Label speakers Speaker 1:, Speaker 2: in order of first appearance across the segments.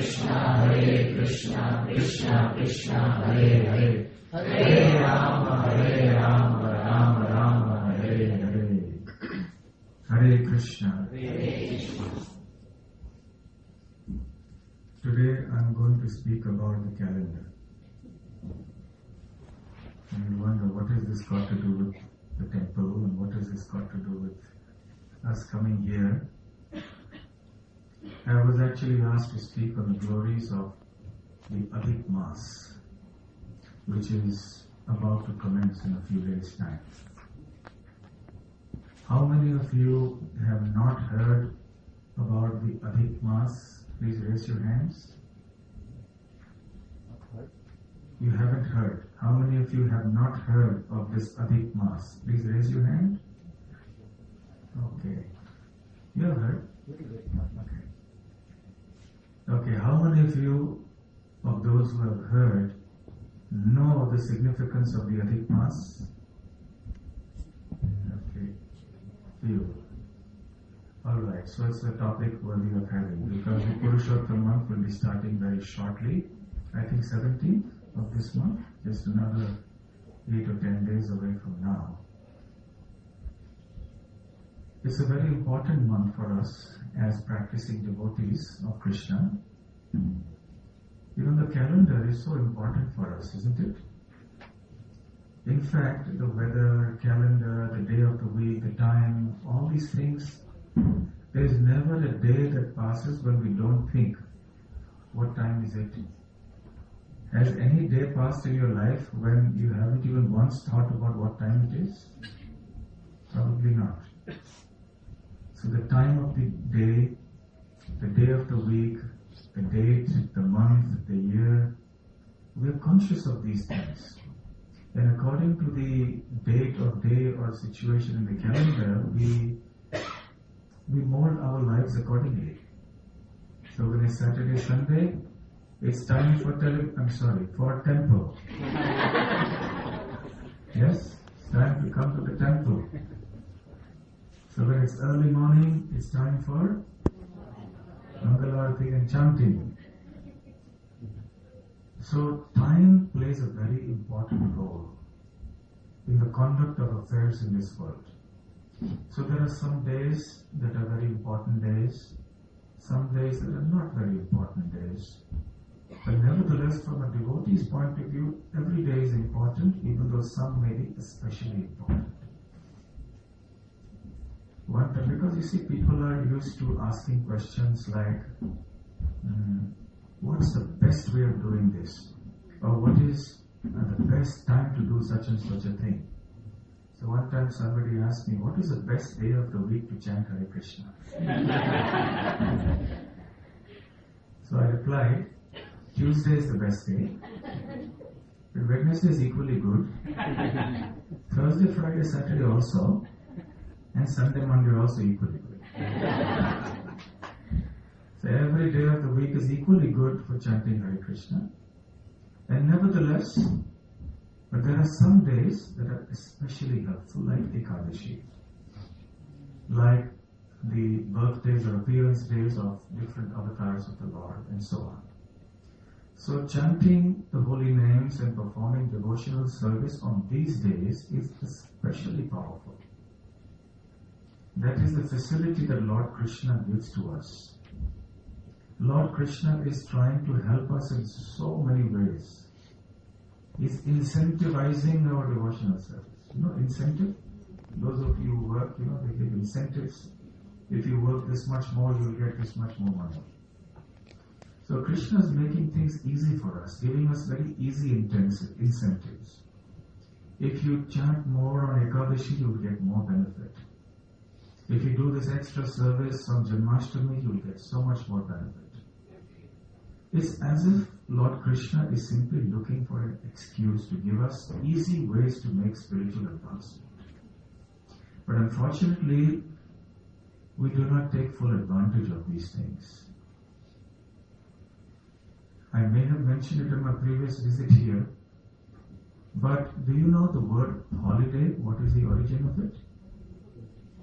Speaker 1: Krishna, Krishna Krishna, Hare Hare, Hare Rama, Rama Rama, Hare Hare.
Speaker 2: Hare Krishna. Today I am going to speak about the calendar. And you wonder, what has this got to do with the temple, and what has this got to do with us coming here? I was actually asked to speak on the glories of the Adhik Maas, which is about to commence in a few days' time. How many of you have not heard about the Adhik Maas? Please raise your hands. You haven't heard. How many of you have not heard of this Adhik Maas? Please raise your hand. Okay. You have heard? Okay. Okay, how many of you, of those who have heard, know the significance of the Adhik Maas? Okay. Few. Alright, so it's a topic worthy of having, because the Purushottam month will be starting very shortly. I think 17th of this month, just another 8 or 10 days away from now. It's a very important month for us as practicing devotees of Krishna. Even the calendar is so important for us, isn't it? In fact, the weather, calendar, the day of the week, the time, all these things, there is never a day that passes when we don't think, what time is it? Has any day passed in your life when you haven't even once thought about what time it is? Probably not. So the time of the day of the week, the date, the month, the year, we are conscious of these things. And according to the date or day or situation in the calendar, we mold our lives accordingly. So when it's Saturday, Sunday, it's time for temple. Yes? It's time to come to the temple. So when it's early morning, it's time for Mangalarati and chanting. So time plays a very important role in the conduct of affairs in this world. So there are some days that are very important days, some days that are not very important days. But nevertheless, from a devotee's point of view, every day is important, even though some may be especially important. Because you see, people are used to asking questions like, what's the best way of doing this? Or what is the best time to do such and such a thing? So one time somebody asked me, what is the best day of the week to chant Hare Krishna? So I replied, Tuesday is the best day. But Wednesday is equally good. Thursday, Friday, Saturday also. And Sunday, Monday also equally good. So every day of the week is equally good for chanting Hare Krishna. And nevertheless, but there are some days that are especially helpful, like Ekadashi, like the birthdays or appearance days of different avatars of the Lord, and so on. So chanting the holy names and performing devotional service on these days is especially powerful. That is the facility that Lord Krishna gives to us. Lord Krishna is trying to help us in so many ways. He's incentivizing our devotional service. You know, incentive? Those of you who work, they give incentives. If you work this much more, you'll get this much more money. So Krishna is making things easy for us, giving us very easy incentives. If you chant more on Ekadashi, you'll get more benefit. If you do this extra service on Janmashtami, you'll get so much more benefit. It's as if Lord Krishna is simply looking for an excuse to give us easy ways to make spiritual advancement. But unfortunately, we do not take full advantage of these things. I may have mentioned it in my previous visit here, but do you know the word holiday? What is the origin of it?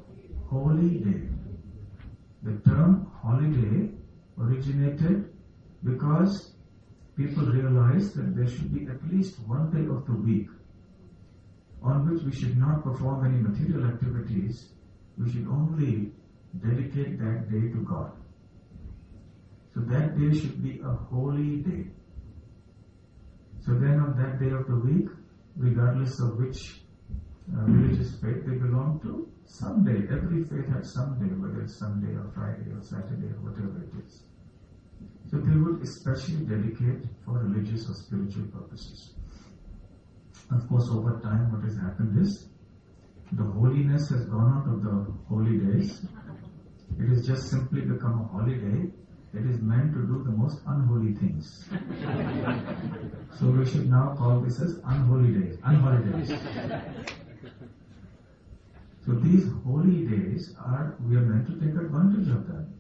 Speaker 2: Holy day. The term holiday originated because people realize that there should be at least one day of the week on which we should not perform any material activities. We should only dedicate that day to God. So that day should be a holy day. So then on that day of the week, regardless of which religious faith they belong to, someday, every faith has some day, whether it's Sunday or Friday or Saturday or whatever it is. So they would especially dedicate for religious or spiritual purposes. Of course, over time what has happened is, the holiness has gone out of the holy days. It has just simply become a holiday. It is meant to do the most unholy things. So we should now call this as unholy days, unholidays. So these holy days we are meant to take advantage of them.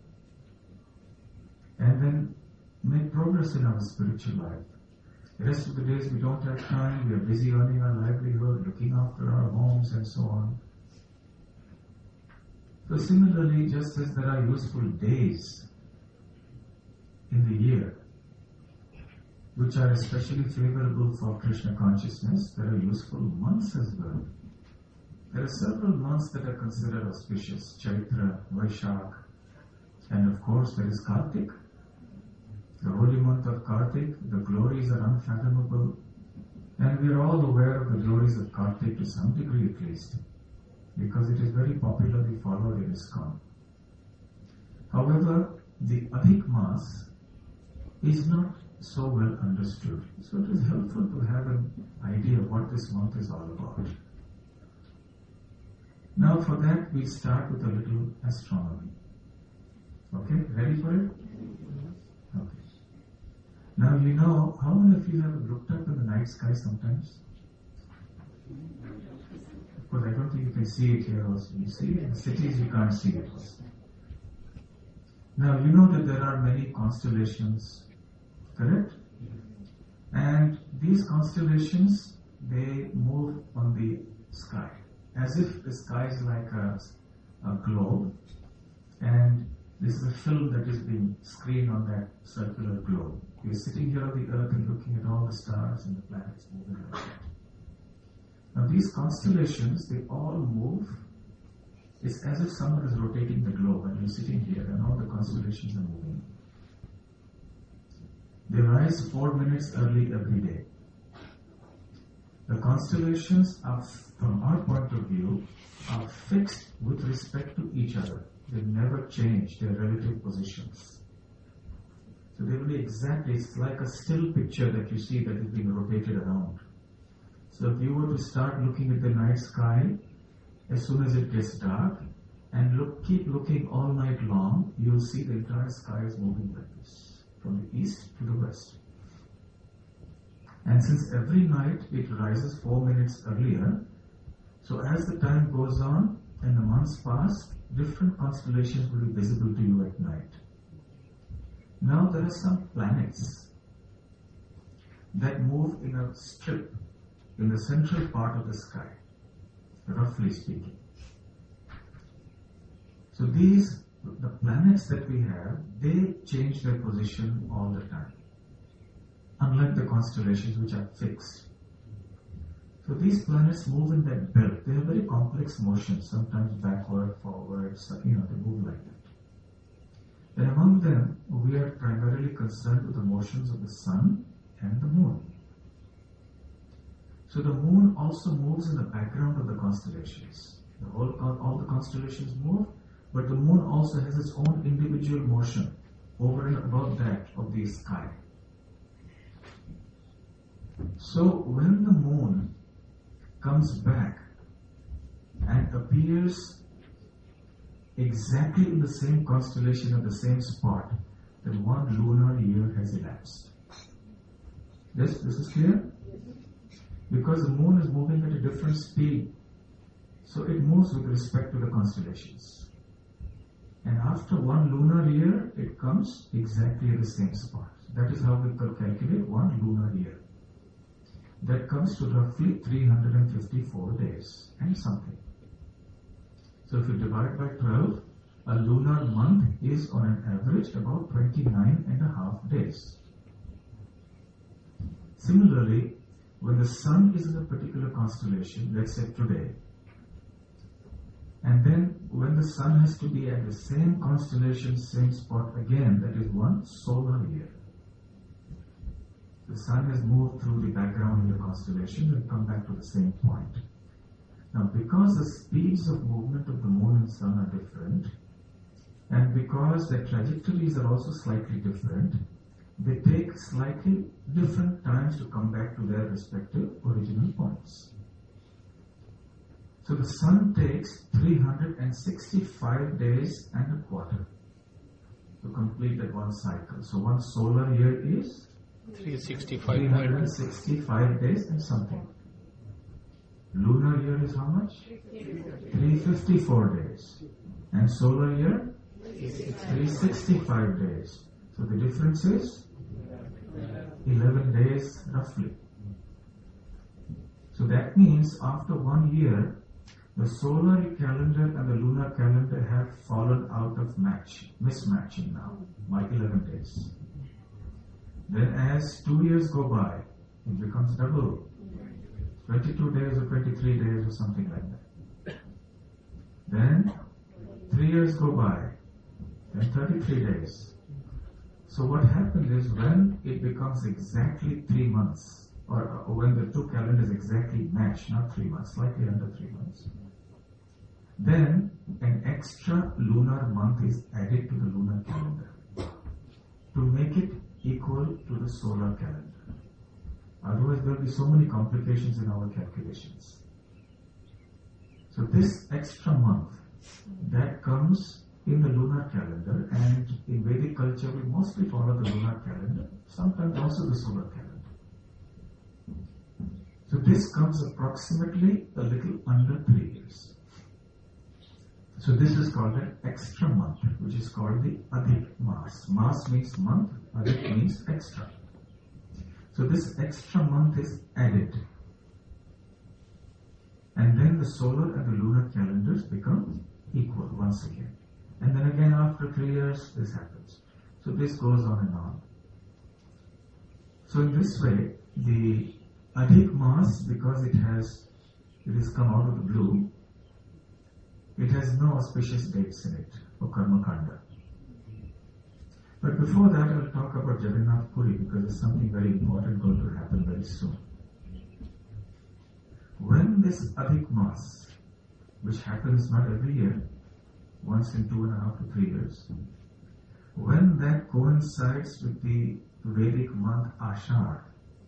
Speaker 2: And then make progress in our spiritual life. The rest of the days we don't have time, we are busy earning our livelihood, looking after our homes and so on. So similarly, just as there are useful days in the year which are especially favorable for Krishna consciousness, there are useful months as well. There are several months that are considered auspicious: Chaitra, Vaishak, and of course there is Kartik. The holy month of Kartik, the glories are unfathomable, and we are all aware of the glories of Kartik to some degree at least, because it is very popularly followed in ISKCON. However, the Adhik Maas is not so well understood, so it is helpful to have an idea of what this month is all about. Now for that, we start with a little astronomy. Okay, ready for it? Okay. Now you know, how many of you have looked up in the night sky sometimes? Of course, I don't think you can see it here also. You see it in the cities, you can't see it also. Now you know that there are many constellations, correct? And these constellations, they move on the sky, as if the sky is like a globe, and this is a film that is being screened on that circular globe. You're sitting here on the earth and looking at all the stars and the planets moving like that. Now these constellations, they all move. It's as if someone is rotating the globe and you're sitting here and all the constellations are moving. They rise 4 minutes early every day. The constellations are, from our point of view, are fixed with respect to each other. They never change their relative positions. So they will be exactly, it's like a still picture that you see that is being rotated around. So if you were to start looking at the night sky, as soon as it gets dark, and keep looking all night long, you'll see the entire sky is moving like this, from the east to the west. And since every night it rises 4 minutes earlier, so as the time goes on and the months pass, different constellations will be visible to you at night. Now there are some planets that move in a strip in the central part of the sky, roughly speaking. So the planets that we have, they change their position all the time, unlike the constellations which are fixed. So these planets move in that belt. They have very complex motions, sometimes backward, forward, they move like that. And among them, we are primarily concerned with the motions of the sun and the moon. So the moon also moves in the background of the constellations. All the constellations move, but the moon also has its own individual motion over and above that of the sky. So when the moon comes back and appears exactly in the same constellation at the same spot, then 1 lunar year has elapsed. This is clear? Because the moon is moving at a different speed, so it moves with respect to the constellations. And after 1 lunar year, it comes exactly at the same spot. That is how we can calculate 1 lunar year. That comes to roughly 354 days and something. So if you divide by 12, a lunar month is on an average about 29.5 days. Similarly, when the sun is in a particular constellation, let's say today, and then when the sun has to be at the same constellation, same spot again, that is one solar year. The sun has moved through the background in the constellation and come back to the same point. Now, because the speeds of movement of the moon and sun are different, and because their trajectories are also slightly different, they take slightly different times to come back to their respective original points. So the sun takes 365 days and a quarter to complete that one cycle. So one solar year is 365 days and something. Lunar year is how much? 354 days. And solar year? 365 days. So the difference is 11 days roughly. So that means after 1 year, the solar calendar and the lunar calendar have fallen out of mismatching now by 11 days. Then as 2 years go by, it becomes double. 22 days or 23 days or something like that. Then 3 years go by, then 33 days. So what happens is when it becomes exactly 3 months, or when the two calendars exactly match, not 3 months, slightly under 3 months, then an extra lunar month is added to the lunar calendar to make it equal to the solar calendar. Otherwise, there will be so many complications in our calculations. So this extra month, that comes in the lunar calendar, and in Vedic culture, we mostly follow the lunar calendar, sometimes also the solar calendar. So this comes approximately a little under 3 years. So this is called an extra month, which is called the Adhik Mas. Mas means month, Adhik means extra. So this extra month is added. And then the solar and the lunar calendars become equal once again. And then again after 3 years, this happens. So this goes on and on. So in this way, the Adhik Mas, because it has come out of the blue, it has no auspicious dates in it for Karma Kanda. But before that, I will talk about Jagannath Puri, because there's something very important going to happen very soon. When this Adhik Mas, which happens not every year, once in 2.5 to 3 years, when that coincides with the Vedic month Ashar,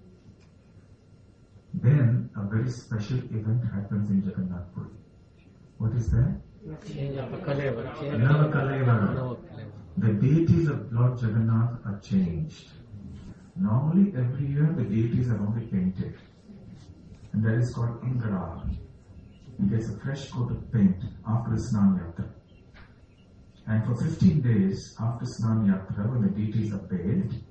Speaker 2: then a very special event happens in Jagannath Puri. What is that? Navakalevara. The deities of Lord Jagannath are changed. Normally, every year the deities are only painted, and that is called Angara. He gets a fresh coat of paint after the Snan Yatra. And for 15 days after Snan Yatra, when the deities are bathed,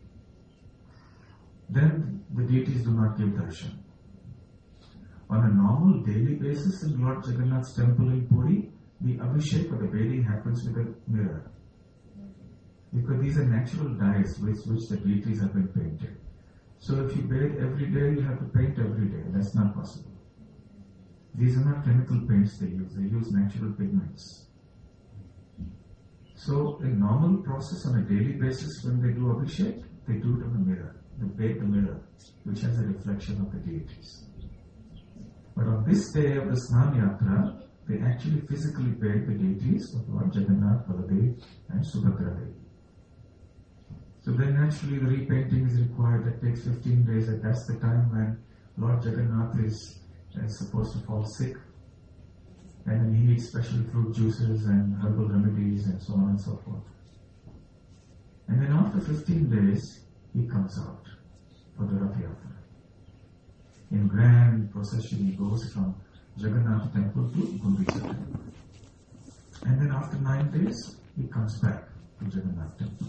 Speaker 2: then the deities do not give darshan. On a normal daily basis in Lord Jagannath's temple in Puri, the Abhishek or the bathing happens with a mirror. Because these are natural dyes with which the deities have been painted. So if you bathe every day, you have to paint every day. That's not possible. These are not chemical paints they use natural pigments. So in normal process on a daily basis when they do Abhishek, they do it on the mirror. They bathe the mirror, which has a reflection of the deities. But on this day of the Snan Yatra, they actually physically bathe the deities of Lord Jagannath, Baladev and Subhadra Devi. So then naturally the repainting is required. That takes 15 days, and that's the time when Lord Jagannath is supposed to fall sick. And then he needs special fruit juices and herbal remedies and so on and so forth. And then after 15 days, he comes out for the Rath Yatra. In grand procession, he goes from Jagannath temple to Gundicha temple. And then after 9 days, he comes back to Jagannath temple.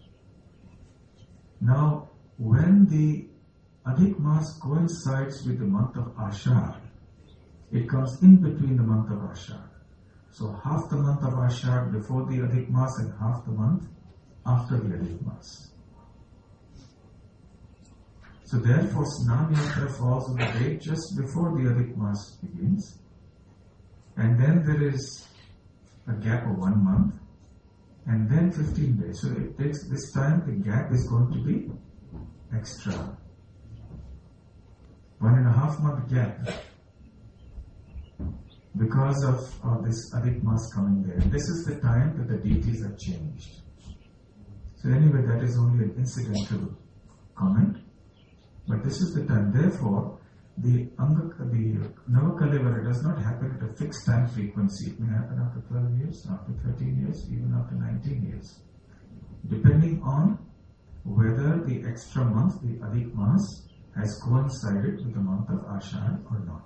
Speaker 2: Now, when the Adhik Mas coincides with the month of Ashar, it comes in between the month of Ashar. So half the month of Ashad before the Adhik Mas and half the month after the Adhik Mas. So therefore Snan Yatra falls on the day just before the Adhik Mas begins. And then there is a gap of 1 month and then 15 days. So it takes this time, the gap is going to be extra. 1.5 month gap because of this Adhik Mas coming there. This is the time that the deities have changed. So anyway, that is only an incidental comment. But this is the time. Therefore, the Navakalevara does not happen at a fixed time frequency. It may happen after 12 years, after 13 years, even after 19 years. Depending on whether the extra month, the Adhik Mas, has coincided with the month of Ashad or not.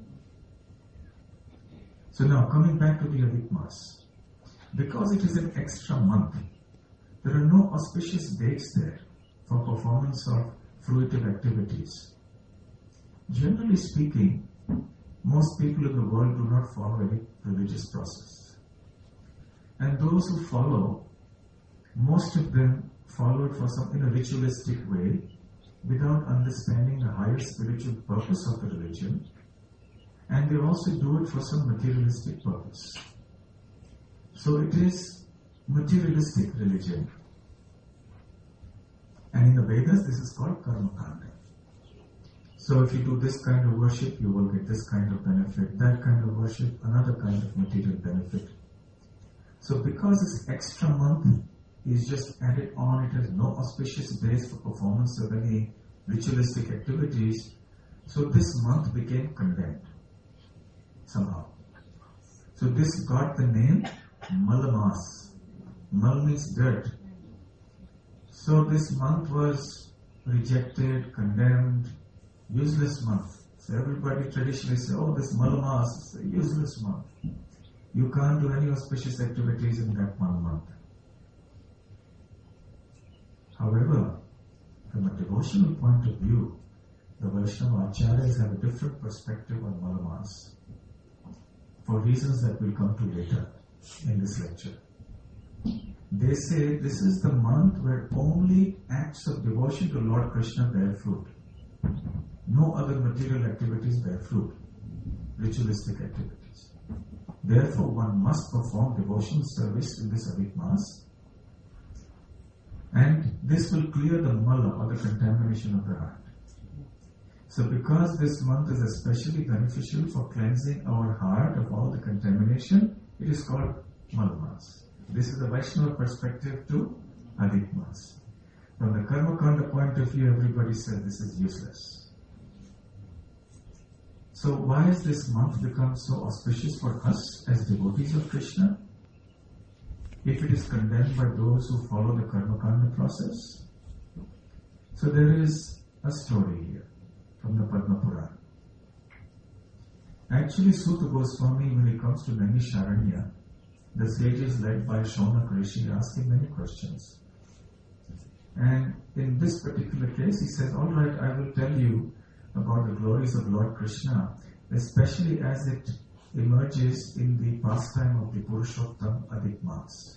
Speaker 2: So now coming back to the Adhik Mas. Because it is an extra month, there are no auspicious dates there for performance of fruitive activities. Generally speaking, most people in the world do not follow any religious process. And those who follow, most of them follow it in a ritualistic way without understanding the higher spiritual purpose of the religion, and they also do it for some materialistic purpose. So it is materialistic religion. And in the Vedas, this is called Karma Kanda. So if you do this kind of worship, you will get this kind of benefit. That kind of worship, another kind of material benefit. So because this extra month is just added on, it has no auspicious days for performance of any ritualistic activities. So this month became condemned somehow. So this got the name Malamas. Mal means dirt. So this month was rejected, condemned, useless month. So everybody traditionally says, oh, this Malamas is a useless month. You can't do any auspicious activities in that 1 month. However, from a devotional point of view, the Vaishnava Acharyas have a different perspective on Malamas, for reasons that we'll come to later in this lecture. They say this is the month where only acts of devotion to Lord Krishna bear fruit. No other material activities bear fruit, ritualistic activities. Therefore, one must perform devotional service in this Adhik Mas, and this will clear the mala, or the contamination of the heart. So because this month is especially beneficial for cleansing our heart of all the contamination, it is called Malamas. This is the Vaishnava perspective to Adhik Mas. From the Karma Kanda point of view, everybody says this is useless. So why has this month become so auspicious for us as devotees of Krishna, if it is condemned by those who follow the Karma Kanda process? So there is a story here from the Padma Purana. Actually, Suta Goswami, when it comes to Naimisharanya, the sages led by Shaunak Rishi ask him many questions. And in this particular case, he says, all right, I will tell you about the glories of Lord Krishna, especially as it emerges in the pastime of the Purushottam Adhik Mas.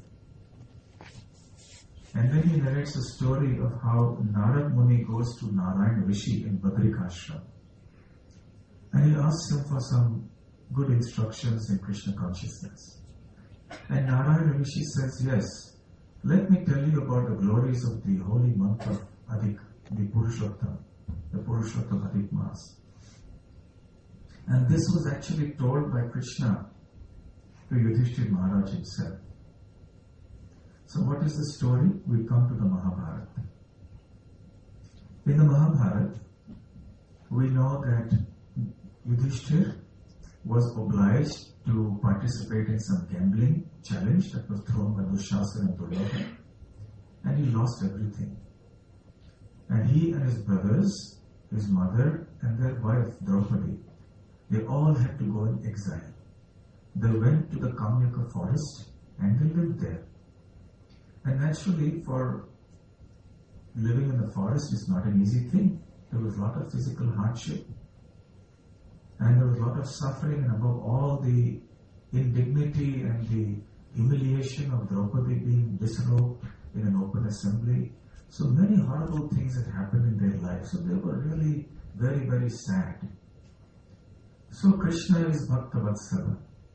Speaker 2: And then he narrates a story of how Narad Muni goes to Narayan Rishi in Badrikashram. And he asks him for some good instructions in Krishna consciousness. And Narayan Rishi says, yes, let me tell you about the glories of the holy month of Adhik, the Purushottam Adhik Mas. And this was actually told by Krishna to Yudhishthira Maharaj himself. So what is the story? We come to the Mahabharata. In the Mahabharata, we know that Yudhishthira was obliged to participate in some gambling challenge that was thrown by Dushasana and Duryodhana, and he lost everything. And he and his brothers, his mother and their wife Draupadi, they all had to go in exile. They went to the Kamyaka forest and they lived there. And naturally, for living in the forest is not an easy thing. There was a lot of physical hardship, and there was a lot of suffering, and above all, the indignity and the humiliation of Draupadi being disrobed in an open assembly. So many horrible things had happened in their lives. So they were really very, very sad. So Krishna is Bhakta Vatsala.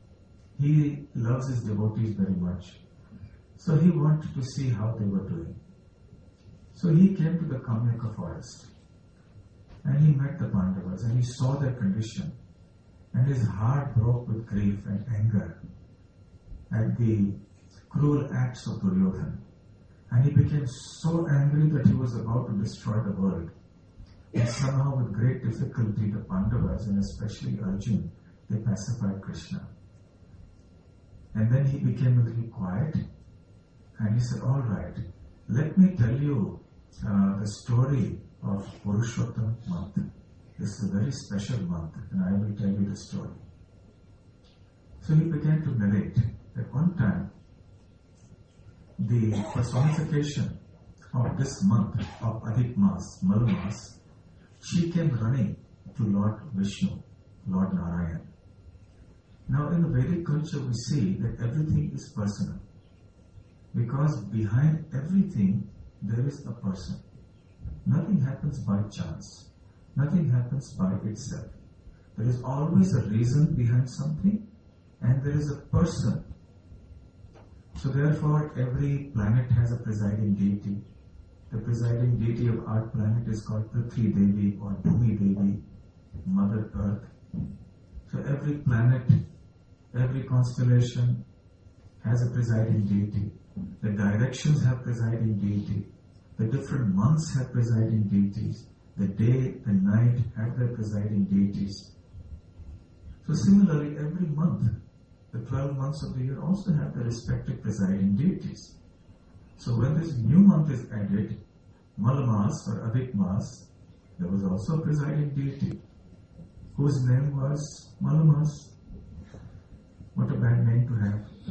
Speaker 2: He loves his devotees very much. So he wanted to see how they were doing. So he came to the Kamyaka forest. And he met the Pandavas and he saw their condition. And his heart broke with grief and anger at the cruel acts of Duryodhana. And he became so angry that he was about to destroy the world. And somehow with great difficulty the Pandavas, and especially Arjuna, they pacified Krishna. And then he became a little quiet and he said, all right, let me tell you the story of Purushottam month. This is a very special month and I will tell you the story. So he began to narrate that one time the personification of this month of Adhik Mas, Malamas, she came running to Lord Vishnu, Lord Narayan. Now in the Vedic culture we see that everything is personal. Because behind everything there is a person. Nothing happens by chance. Nothing happens by itself. There is always a reason behind something and there is a person. So therefore every planet has a presiding deity. The presiding deity of our planet is called Prithvi Devi or Bhumi Devi, Mother Earth. So every planet, every constellation has a presiding deity. The directions have presiding deity. The different months have presiding deities. The day, the night have their presiding deities. So similarly, every month, the 12 months of the year also have their respective presiding deities. So when this new month is added, Malamas or Adhik Mas, there was also a presiding deity whose name was Malamas. What a bad name to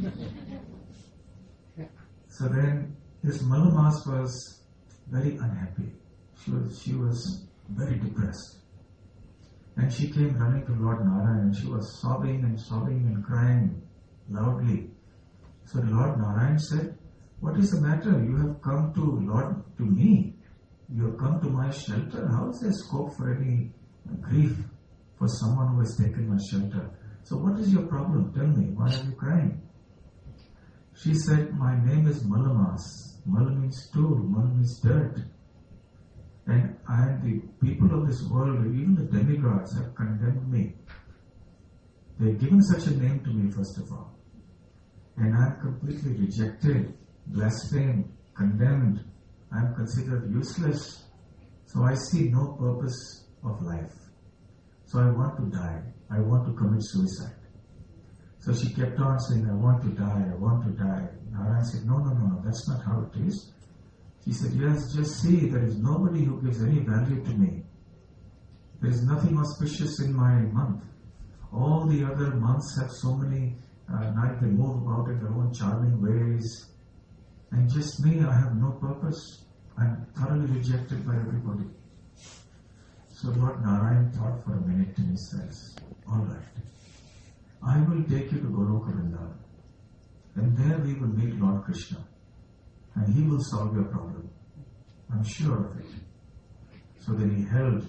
Speaker 2: have. So then this Malamas was very unhappy. She was very depressed. And she came running to Lord Narayan and she was sobbing and crying loudly. So Lord Narayan said, what is the matter? You have come to me. You have come to my shelter. How is there scope for any grief for someone who has taken my shelter? So what is your problem? Tell me, why are you crying? She said, my name is Malamas. Mal means stool, Mal means dirt. And the people of this world, even the demigods, have condemned me. They've given such a name to me, first of all. And I'm completely rejected, blasphemed, condemned. I'm considered useless. So I see no purpose of life. So I want to die. I want to commit suicide. So she kept on saying, I want to die, I want to die. Narayan said, no, that's not how it is. She said, yes, just see, there is nobody who gives any value to me. There is nothing auspicious in my month. All the other months have so many nights, they move about in their own charming ways. And just me, I have no purpose. I'm thoroughly rejected by everybody. So Lord Narayan thought for a minute and he says, all right, I will take you to Goloka Vrindavan. And there we will meet Lord Krishna. And he will solve your problem. I'm sure of it. So then he held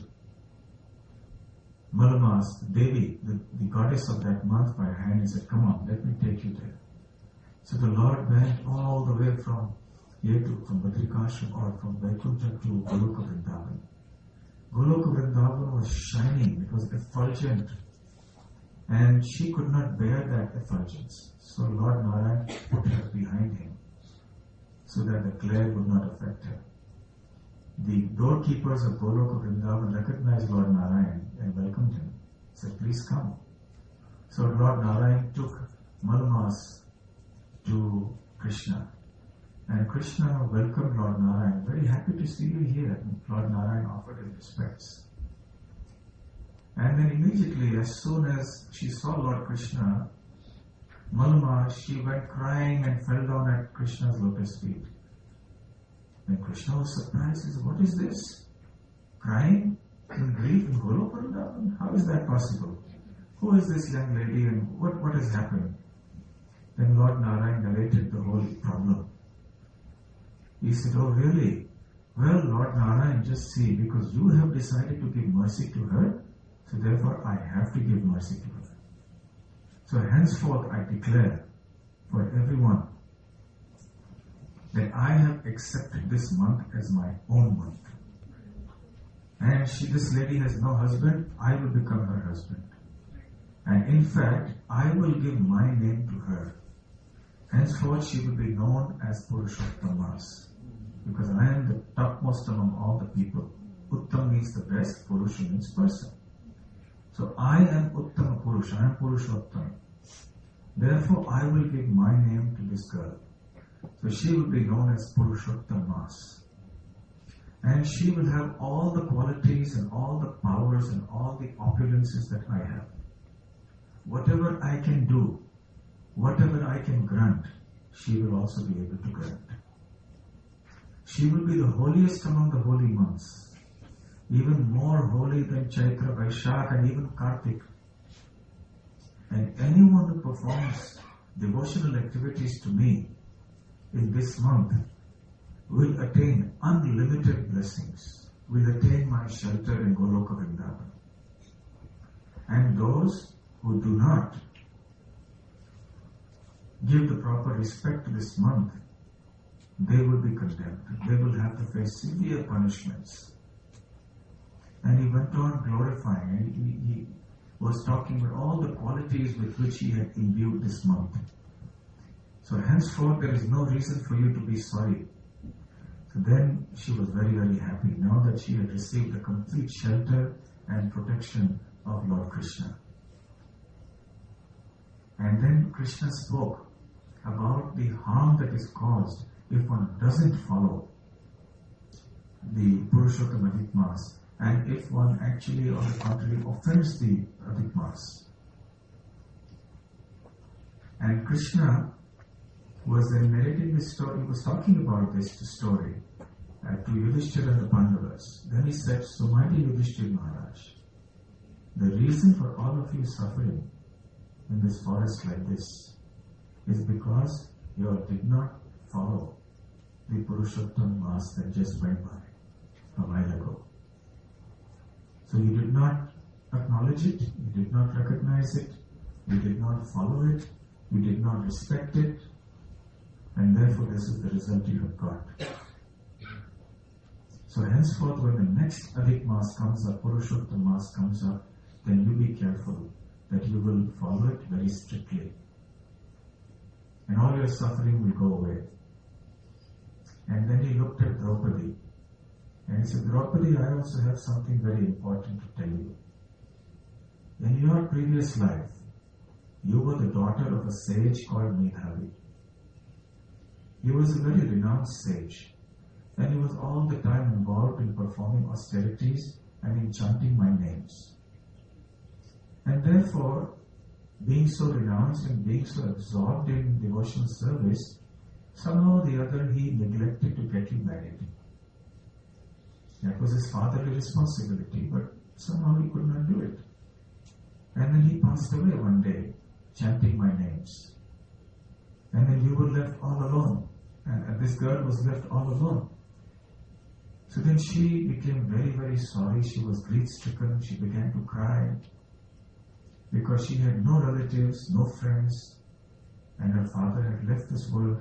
Speaker 2: Malamas, Devi, the goddess of that month, by her hand and said, come on, let me take you there. So the Lord went all the way from Badrikashram or from Vaikuntha to Goloka Vrindavan. Goloka Vrindavan was shining, it was effulgent. And she could not bear that effulgence. So Lord Narayan put her behind him, so that the glare would not affect her. The doorkeepers of Goloka Vrindavan recognized Lord Narayan and welcomed him. Said, please come. So Lord Narayan took Malamas to Krishna. And Krishna welcomed Lord Narayan. Very happy to see you here. And Lord Narayan offered his respects. And then immediately, as soon as she saw Lord Krishna, Malama, she went crying and fell down at Krishna's lotus feet. And Krishna was surprised. He said, what is this? Crying in grief in Goloka Vrindavan? How is that possible? Who is this young lady and what has happened? Then Lord Narayan narrated the whole problem. He said, oh really? Well, Lord Narayan, just see, because you have decided to give mercy to her, so therefore I have to give mercy to her. So henceforth I declare for everyone that I have accepted this month as my own month. And this lady has no husband, I will become her husband. And in fact, I will give my name to her. Henceforth she will be known as Purushottam, because I am the topmost among all the people. Uttam means the best, Purusha means person. So I am Uttama Purusha, I am Purushottam. Therefore I will give my name to this girl. So she will be known as Purushottam. And she will have all the qualities and all the powers and all the opulences that I have. Whatever I can do, whatever I can grant, she will also be able to grant. She will be the holiest among the holy months, even more holy than Chaitra, Vaishak and even Kartik. And anyone who performs devotional activities to me in this month will attain unlimited blessings, will attain my shelter in Goloka Vrindavan. And those who do not give the proper respect to this month, they will be condemned. They will have to face severe punishments. And he went on glorifying, and he was talking about all the qualities with which he had imbued this month. So henceforth there is no reason for you to be sorry. So then she was very, very happy now that she had received the complete shelter and protection of Lord Krishna. And then Krishna spoke about the harm that is caused if one doesn't follow the Purushottam Adhik Mas, and if one actually, on the contrary, offends the Adhik Mas. And Krishna was then narrating this story, he was talking about this story to Yudhishthira and the Pandavas. Then he said, so mighty Yudhishthira Maharaj, the reason for all of you suffering in this forest like this is because you all did not follow the Purushottam Mas that just went by a while ago. So you did not acknowledge it, you did not recognize it, you did not follow it, you did not respect it, and therefore this is the result you have got. So henceforth when the next Adhik Mas comes up, Purushottam Mas comes up, then you be careful that you will follow it very strictly. And all your suffering will go away. And then he looked at Draupadi and he said, Draupadi, I also have something very important to tell you. In your previous life, you were the daughter of a sage called Medhavi. He was a very renowned sage, and he was all the time involved in performing austerities and in chanting my names. And therefore, being so renounced and being so absorbed in devotional service, somehow or the other he neglected to get you married. That was his fatherly responsibility, but somehow he could not do it. And then he passed away one day, chanting my names. And then you were left all alone. And this girl was left all alone. So then she became very, very sorry. She was grief-stricken. She began to cry because she had no relatives, no friends, and her father had left this world.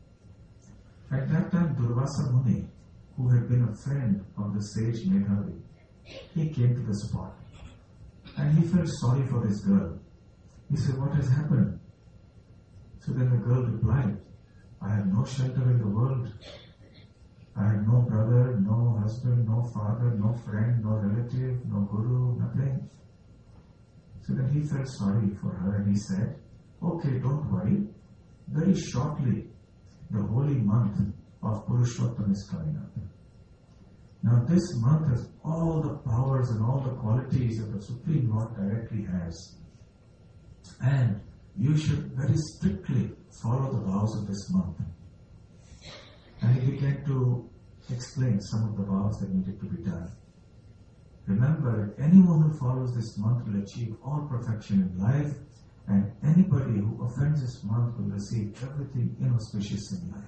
Speaker 2: At that time, Durvasa Muni, who had been a friend of the sage Medhavi, he came to the spot. And he felt sorry for this girl. He said, what has happened? So then the girl replied, I have no shelter in the world. I have no brother, no husband, no father, no friend, no relative, no guru, nothing. So then he felt sorry for her and he said, okay, don't worry. Very shortly, the holy month of Purushottam is coming up. Now this month has all the powers and all the qualities that the Supreme Lord directly has. And you should very strictly follow the vows of this month. And he began to explain some of the vows that needed to be done. Remember, anyone who follows this month will achieve all perfection in life And anybody who offends this month will receive everything inauspicious in life.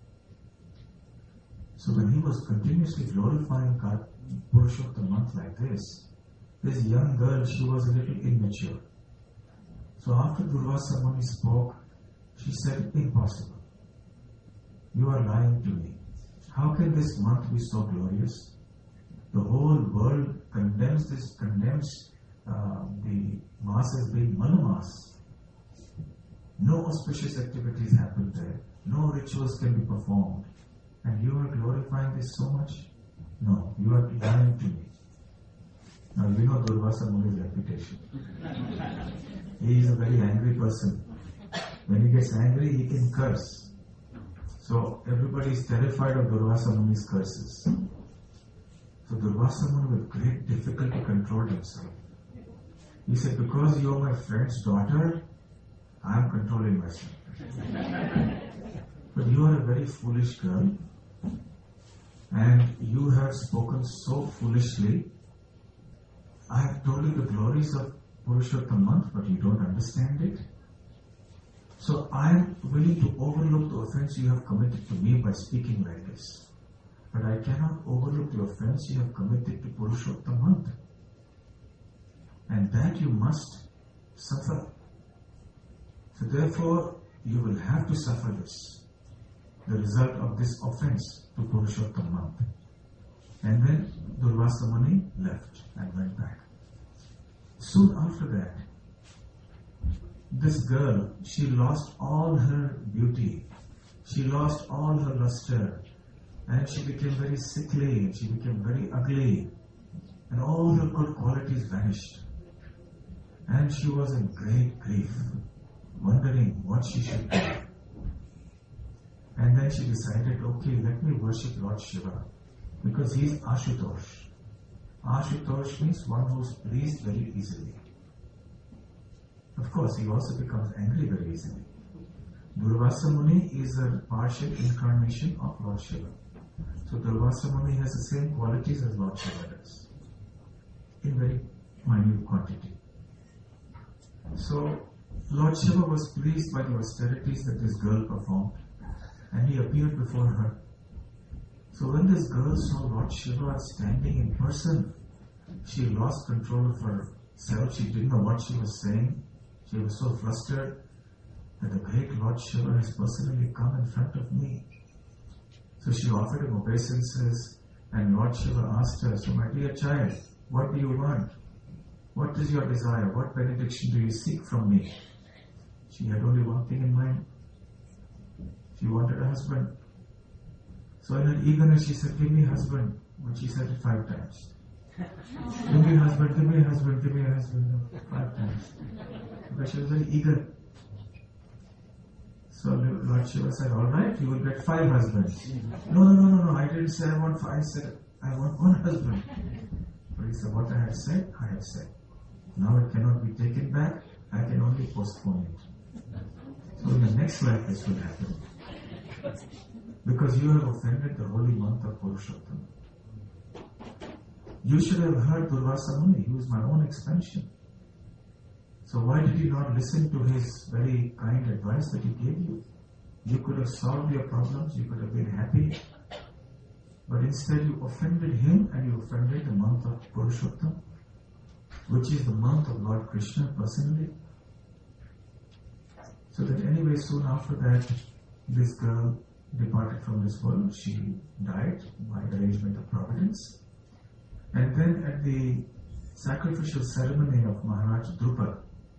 Speaker 2: So when he was continuously glorifying God, Purushottam month like this young girl, she was a little immature. So after Durvasa Muni spoke, she said, impossible. You are lying to me. How can this month be so glorious? The whole world condemns the mass as being Manumas. No auspicious activities happen there. No rituals can be performed. And you are glorifying this so much? No, you are lying to me. Now you know Durvasa Muni's reputation. He is a very angry person. When he gets angry, he can curse. So everybody is terrified of Durvasa Muni's curses. So Durvasa Muni with great difficulty controlled himself. He said, because you are my friend's daughter, I am controlling myself. But you are a very foolish girl, and you have spoken so foolishly. I have told you the glories of Purushottam month, but you don't understand it. So I am willing to overlook the offense you have committed to me by speaking like this. But I cannot overlook the offense you have committed to Purushottam month. And that you must suffer. So therefore, you will have to suffer this, the result of this offense to Purushottam month. And then Durvasa Muni left and went back. Soon after that, this girl, she lost all her beauty. She lost all her luster. And she became very sickly, and she became very ugly. And all her good qualities vanished. And she was in great grief, wondering what she should do. And then she decided, okay, let me worship Lord Shiva, because he is Ashutosh. Ashutosh means one who is pleased very easily. Of course, he also becomes angry very easily. Durvasa Muni is a partial incarnation of Lord Shiva. So Durvasa Muni has the same qualities as Lord Shiva does, in very minute quantity. So Lord Shiva was pleased by the austerities that this girl performed, and he appeared before her. So when this girl saw Lord Shiva standing in person, she lost control of herself. She didn't know what she was saying. She was so flustered that the great Lord Shiva has personally come in front of me. So she offered him obeisances, and Lord Shiva asked her, so my dear child, what do you want? What is your desire? What benediction do you seek from me? She had only one thing in mind. She wanted a husband. So in her eagerness she said, give me a husband. But she said it 5 times. Give me a husband, give me a husband, give me a husband. 5 times. Because she was very eager. So Lord Shiva said, alright, you will get 5 husbands. No, I didn't say I want 5. I said, I want 1 husband. But he said, what I have said, I have said. Now it cannot be taken back. I can only postpone it. So in the next life this will happen. Because you have offended the holy month of Purushottam. You should have heard Durvasa Muni. He was my own expansion. So why did you not listen to his very kind advice that he gave you? You could have solved your problems. You could have been happy. But instead you offended him, and you offended the month of Purushottam, which is the month of Lord Krishna personally. So that anyway, soon after that, this girl departed from this world. She died by arrangement of Providence. And then at the sacrificial ceremony of Maharaj Drupad,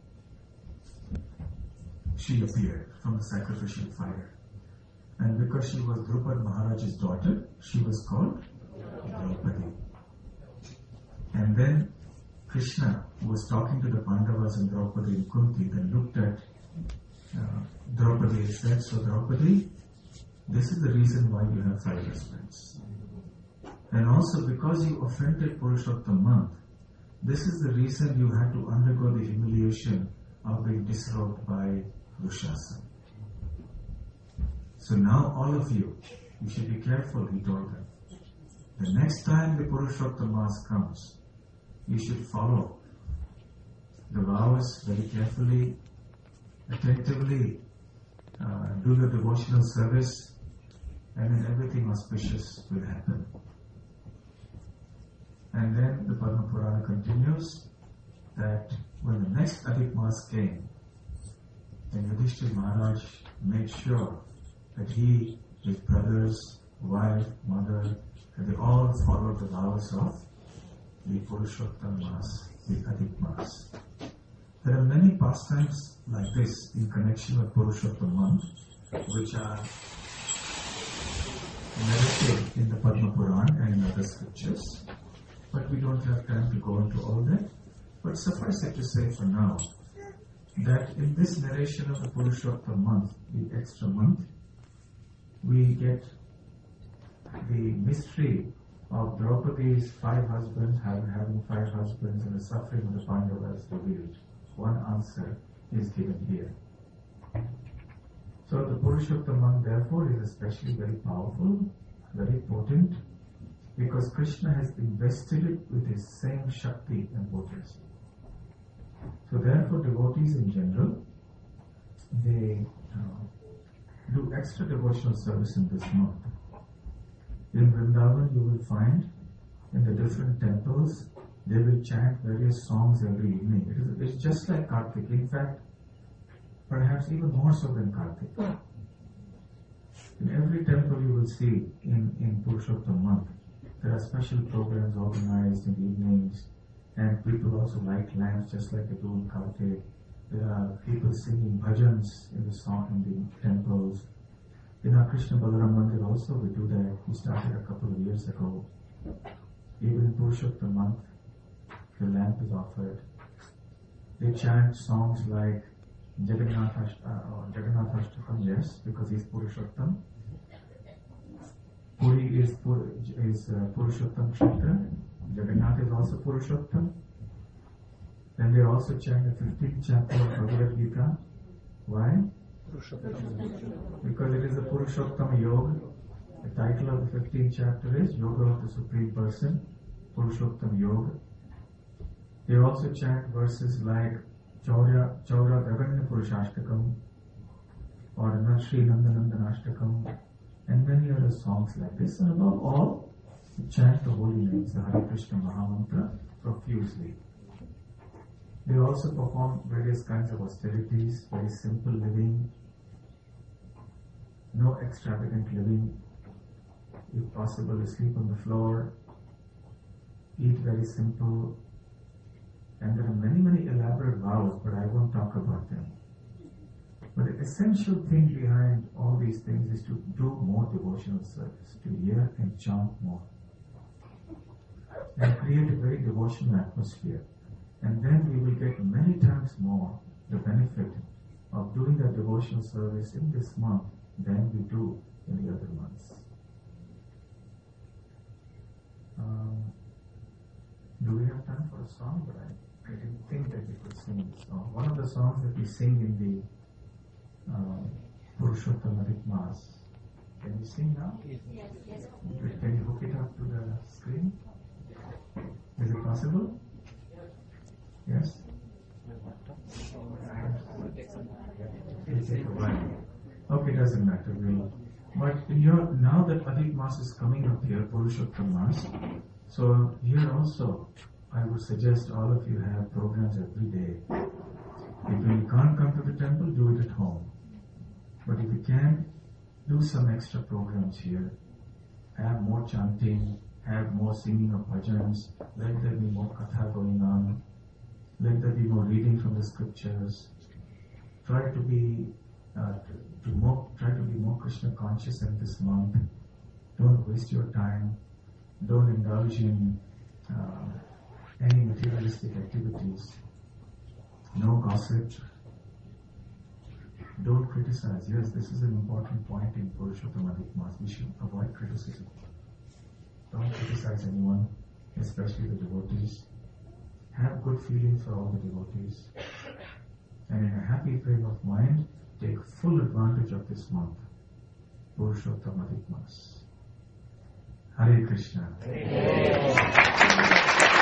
Speaker 2: she appeared from the sacrificial fire. And because she was Drupad Maharaj's daughter, she was called Draupadi. And then Krishna, who was talking to the Pandavas and Draupadi and Kunti, then looked at Draupadi and said, so Draupadi, this is the reason why you have 5 husbands. And also because you offended Purushottam month, this is the reason you had to undergo the humiliation of being disrobed by Dushasana. So now all of you should be careful, he told them. The next time the Purushottam Mass comes, you should follow the vows very carefully, attentively do the devotional service, and then everything auspicious will happen. And then the Padma Purana continues that when the next Adhik Maas came, then Yudhishthira Maharaj made sure that he, his brothers, wife, mother, that they all followed the vows of the Purushottam Maas, the Adhik Maas. There are many pastimes like this in connection with Purushottam month, which are narrated in the Padma Purana and in other scriptures, but we don't have time to go into all that. But suffice it to say for now, that in this narration of the Purushottam month, the extra month, we get the mystery of Draupadi's 5 husbands, having 5 husbands, and the suffering of the Pandavas revealed. One answer is given here. So the Purushottam month therefore is especially very powerful, very potent, because Krishna has invested it with his same Shakti and potency. So therefore devotees in general, they do extra devotional service in this month. In Vrindavan you will find in the different temples, they will chant various songs every evening. It's just like Kartik. In fact, perhaps even more so than Kartik. In every temple you will see in Purushottam month, there are special programs organized in the evenings, and people also light lamps just like they do in Kartik. There are people singing bhajans in the temples. In our Krishna Balaram Mandir also we do that. We started a couple of years ago. Even in Purushottam month, the lamp is offered. They chant songs like Jagannath Ashtakam, yes, because he's Purushottam. Puri is Purushottam Kshetra. Jagannath is also Purushottam. Then they also chant the 15th chapter of Bhagavad Gita. Why? Because it is the Purushottam Yoga. The title of the 15th chapter is Yoga of the Supreme Person, Purushottam Yoga. They also chant verses like Chaura Gaganya Purushashtakam or Sri Nandanandanashtakam and many other songs like this. And above all, they chant the holy names, the Hare Krishna Mahamantra, profusely. They also perform various kinds of austerities, very simple living, no extravagant living. If possible, they sleep on the floor, eat very simple, and there are many, many elaborate vows, but I won't talk about them. But the essential thing behind all these things is to do more devotional service, to hear and chant more, and create a very devotional atmosphere. And then we will get many times more the benefit of doing that devotional service in this month than we do in the other months. Do we have time for a song? But I didn't think that we could sing this song. One of the songs that we sing in the Purushottam Adhik Maas. Can you sing now? Yes. Can you hook it up to the screen? Is it possible? Yes? It'll take a while. Okay, doesn't matter. But now that Adhik Maas is coming up here, Purushottam Maas, so here also I would suggest all of you have programs every day. If you can't come to the temple, do it at home. But if you can, do some extra programs here. Have more chanting, have more singing of bhajans, let there be more katha going on, let there be more reading from the scriptures. Try to be more Krishna conscious in this month. Don't waste your time. Don't indulge in any materialistic activities. No gossip. Don't criticize. Yes, this is an important point in Purushottam Adhik Maas. We should avoid criticism. Don't criticize anyone, especially the devotees. Have good feelings for all the devotees. And in a happy frame of mind, take full advantage of this month, Purushottam Adhik Maas. Hare Krishna.